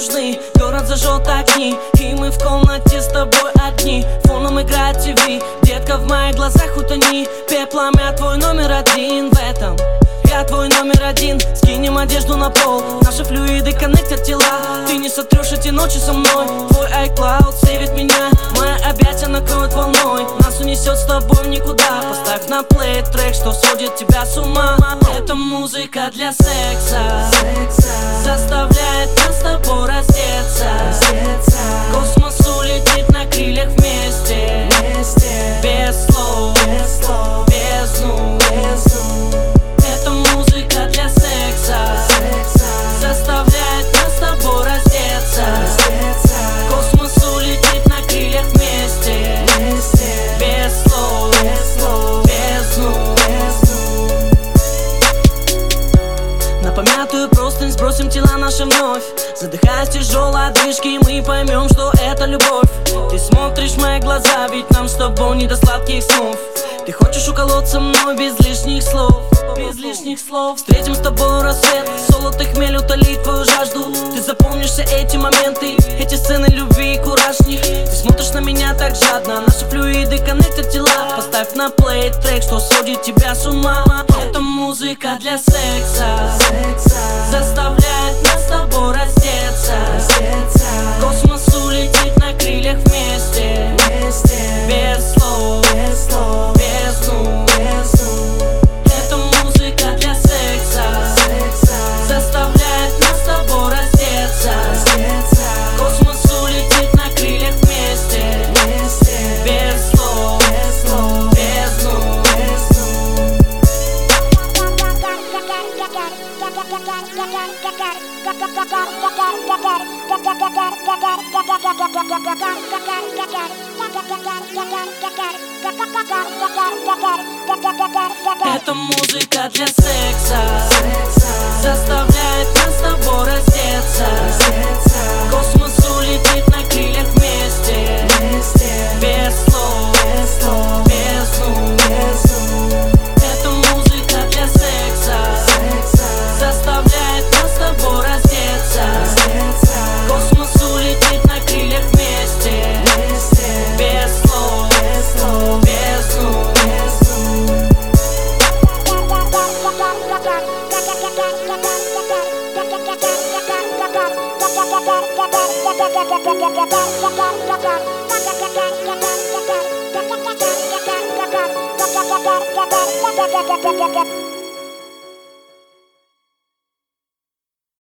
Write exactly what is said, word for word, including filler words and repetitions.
нужны. Город зажжет огни, и мы в комнате с тобой одни. Фоном играет ТВ, детка, в моих глазах утони. Пеплом я твой номер один в этом. Я твой номер один, скинем одежду на пол. Наши флюиды коннектят тела. Ты не сотрешь эти ночи со мной. Твой iCloud сейвит меня. Мои объятия накроют волной. Нас унесет с тобой в никуда. Поставь на плей трек, что сводит тебя с ума. Это музыка для секса, заставляет нас с тобой раздеться. Космос улетит на крыльях вместе, без слов, бездну. Это музыка для секса, заставляет нас с тобой раздеться. Космос улетит на крыльях вместе, без слов, бездну. На помятую простынь сбросим тела наши вновь. Задыхаясь тяжелой от движки, мы поймем, что это любовь. Ты смотришь в мои глаза, ведь нам с тобой не до сладких снов. Ты хочешь уколоться мной без лишних слов, без лишних слов. Встретим с тобой рассвет, золото хмель утолит твою жажду. Ты запомнишься эти моменты, эти сцены любви и кураж в них. Ты смотришь на меня так жадно, наши флюиды коннектят тела. Поставь на плей трек, что сводит тебя с ума. Это музыка для секса, заставляет нас с тобой раздеться. Космос улетит на крыльях вместе, без слов, бездну. Это музыка для секса, заставляет нас с тобой раздеться. Космос улетит на крыльях вместе, без слов, бездну. Это музыка для секса, заставляет нас с тобой раздеться. Космос улетит на крыльях вместе, без слов, бездну. Это музыка для секса, заставляет нас с тобой раздеться. Космос улетит на крыльях вместе, без слов, бездну. Get